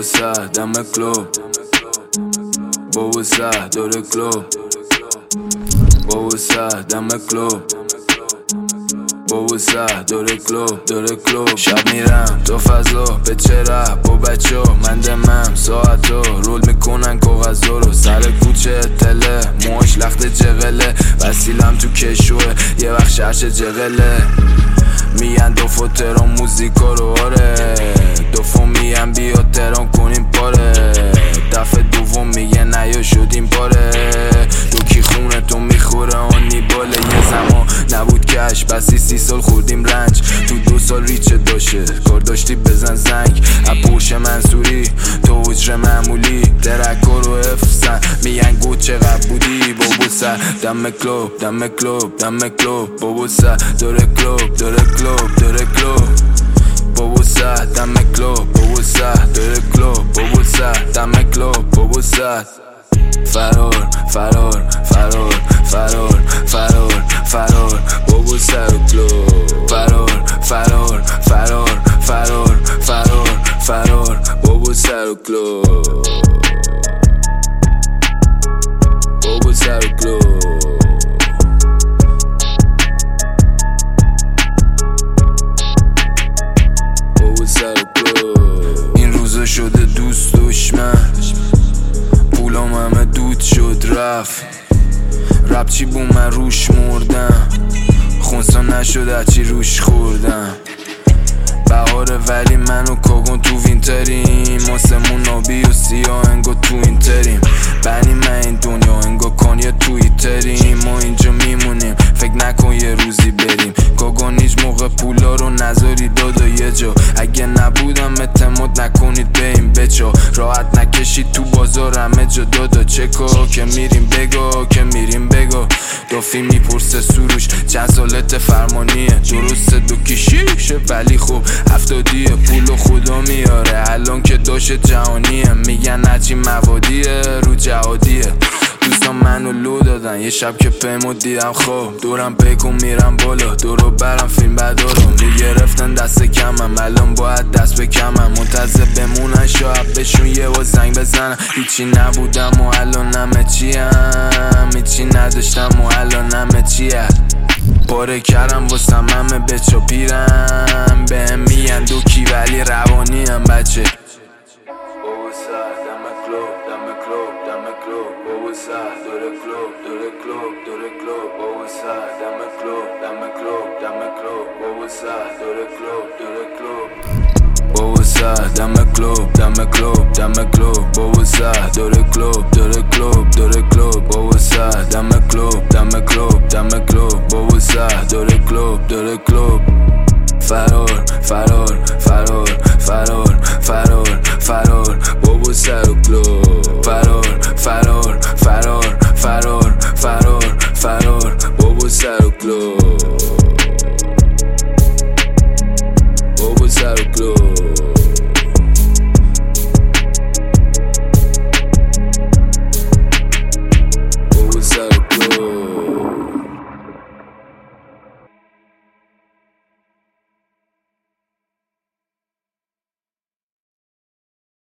بوسه دم کلوب بوسه دور کلوب بوسه دم کلوب بوسه دور کلوب شب میرم تو فضا به چرا با بچه من دمم ساعتو رول میکنن کاغذا رو سر کوچه تله موش لخت جغله وسیلم تو کشوه یه وقت شرش جغله میگن دو تران موزیکا رو آره دو میگن بیا تران کنیم پاره دفعه دوم میگه نیا شدیم پاره تو کی خونه تو میخوره آنی باله یه زمان نبود کش بسی 30 سال خوردیم رنج تو 2 سال ریچه داشه کار داشتی بزن زنگ اپوش منصوری تو حجر معمولی درکا رو افسن میگن گو چقدر بودی بابوسه دم کلوب دم کلوب دم کلوب بابوسه دور کلوب بابوسه دم کلوب بابوسه دور کلوب بابوسه دم کلوب بابوسه فرار فرار فرار فرار فرار فرار بابوسه کلوب فرار فرار فرار فرار فرار فرار بابوسه کلوب بابوسه کلوب این روزا شده دوست دشمن پولام همه دود شد رفت رب چی بو من روش مردم خونسا نشد چی روش خوردم بهاره ولی من و کاگون تو وینتریم ماسمون آبی و سیاه انگا تو اینتریم بنی من این دنیا انگا کان یه تویتریم ما اینجا میمونیم فکر نکن یه روزی بریم کاگون هیچ موقع پولا رو نذاری دادا یه جا اگه نبودم اعتماد نکنید به این بچا راحت نکشید تو بازار همه جا دادا چکا که میریم بگا دافی میپرسه سروش چند سالت فرمانیه درسته دو کشیشه ولی خب 70 پول خدا میاره الان که داشت جهانیه میگن هرچی موادیه رو جهادیه دوستان منو لو دادن یه شب که پیمو دیدم خواب دورم پیکو میرم بالا دورو برم فیلم بدارم میگرفتن دست کمم الان باید دست بکمم منتظر بمونن شاید بهشون یه با زنگ بزنم هیچی نبودم و الان همه چیم هیچی نداشتم و الان همه چیه پاره کردم واسم همه بچا پیرم به میگن دوکی ولی روانی هم بچه بابوسه دم کلوب دم کلوب دم کلوب بابوسه دور کلوب بابوسه دم کلوب دم کلوب دم کلوب بابوسه دور کلوب بابوسه دم کلوب دم کلوب دم کلوب بابوسه دور کلوب بابوسه دم کلوب دم کلوب دم کلوب بابوسه دور کلوب فرار فرار فرار فرار فرار فرار